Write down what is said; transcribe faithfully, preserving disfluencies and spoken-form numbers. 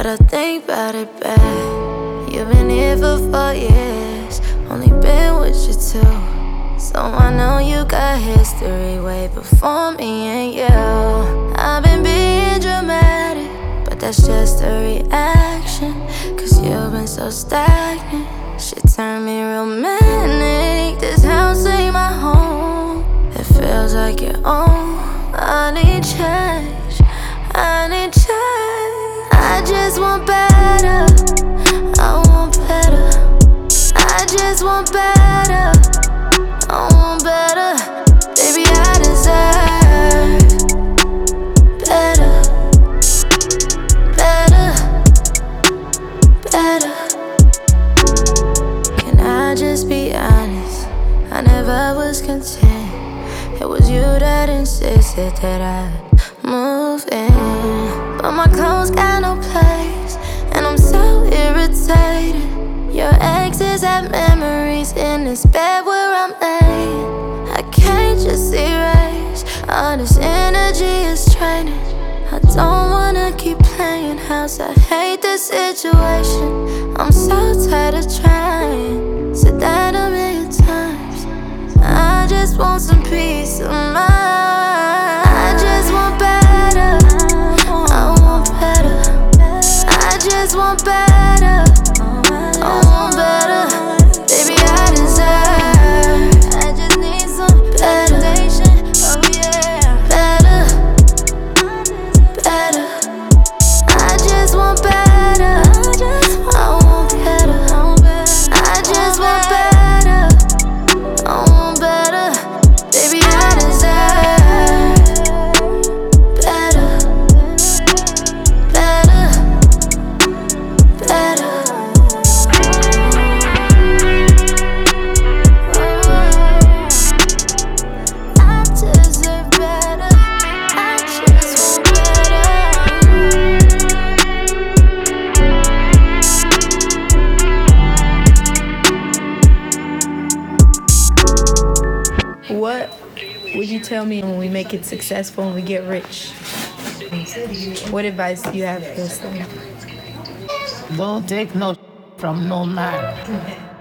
Gotta think about it back. You've been here for four years, only been with you two. So I know you got history way before me and you. I've been being dramatic, but that's just a reaction, cause you've been so stagnant. Shit turned me romantic. This house ain't my home, it feels like your own. I need change, I need change. I just want better, I want better. I just want better, I want better. Baby, I deserve better, better, better. Can I just be honest? I never was content. It was you that insisted that I move in, but my clothes got no place, and I'm so irritated. Your exes have memories in this bed where I'm laying. I can't just erase all this energy is draining. I don't wanna keep playing house, I hate this situation. I'm so tired of trying, said that a million times. I just want some peace of mind. I just want better, I want better. I just want better, I want better. Baby, I deserve, I just need some better, oh yeah. Better, better. I just want better, I want better. I just want better, I want better. Baby, I deserve better, better, better. I deserve better, I just want better. What would you tell me when we make it successful and we get rich? What advice do you have for us then? Don't take no from no man.